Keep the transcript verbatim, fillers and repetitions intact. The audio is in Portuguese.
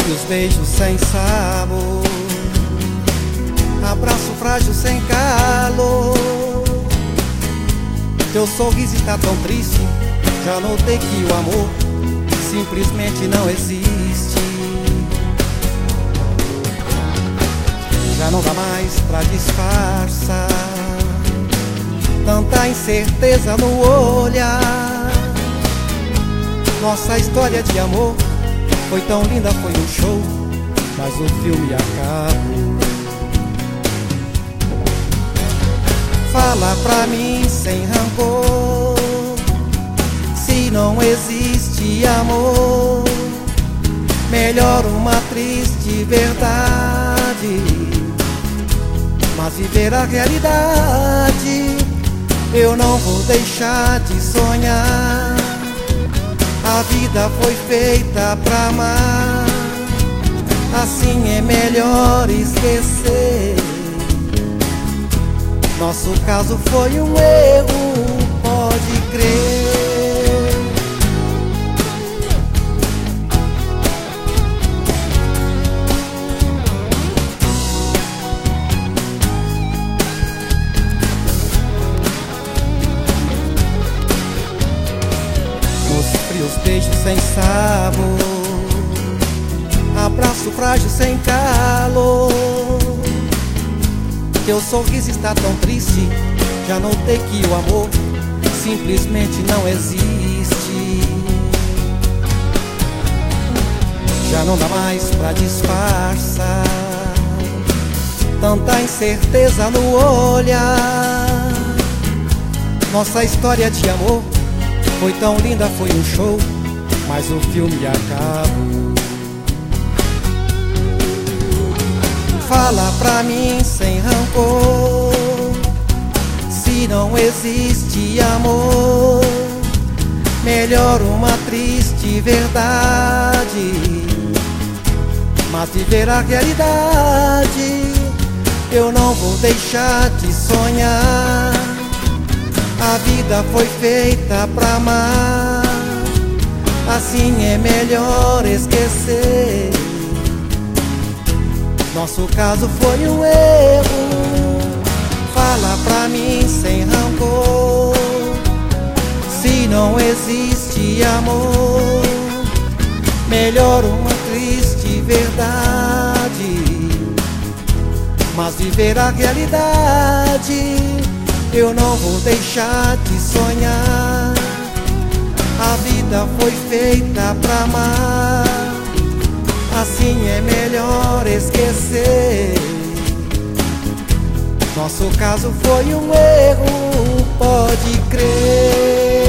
frios beijos sem sabor, abraço frágil sem calor. Teu sorriso está tão triste, já notei que o amor simplesmente não existe. Já não dá mais pra disfarçar tanta incerteza no olhar. Nossa história de amor foi tão linda, foi um show, mas o filme acabou. Fala pra mim sem rancor, se não existe amor, melhor uma triste verdade, mas viver a realidade. Eu não vou deixar de sonhar, a vida foi feita pra amar, assim é melhor esquecer. Nosso caso foi um erro, pode crer. Nos frios beijos sem sabor, abraço frágil sem calor. Teu sorriso está tão triste, já notei que o amor simplesmente não existe. Já não dá mais pra disfarçar tanta incerteza no olhar. Nossa história de amor foi tão linda, foi um show, mas o filme acabou. Fala pra mim sem rancor, se não existe amor, melhor uma triste verdade, mas viver a realidade. Eu não vou deixar de sonhar, a vida foi feita pra amar, assim é melhor esquecer. Nosso caso foi um erro. Fala pra mim sem rancor, se não existe amor, melhor uma triste verdade, mas viver a realidade. Eu não vou deixar de sonhar, a vida foi feita pra amar, assim é melhor esquecer. Nosso caso foi um erro, pode crer.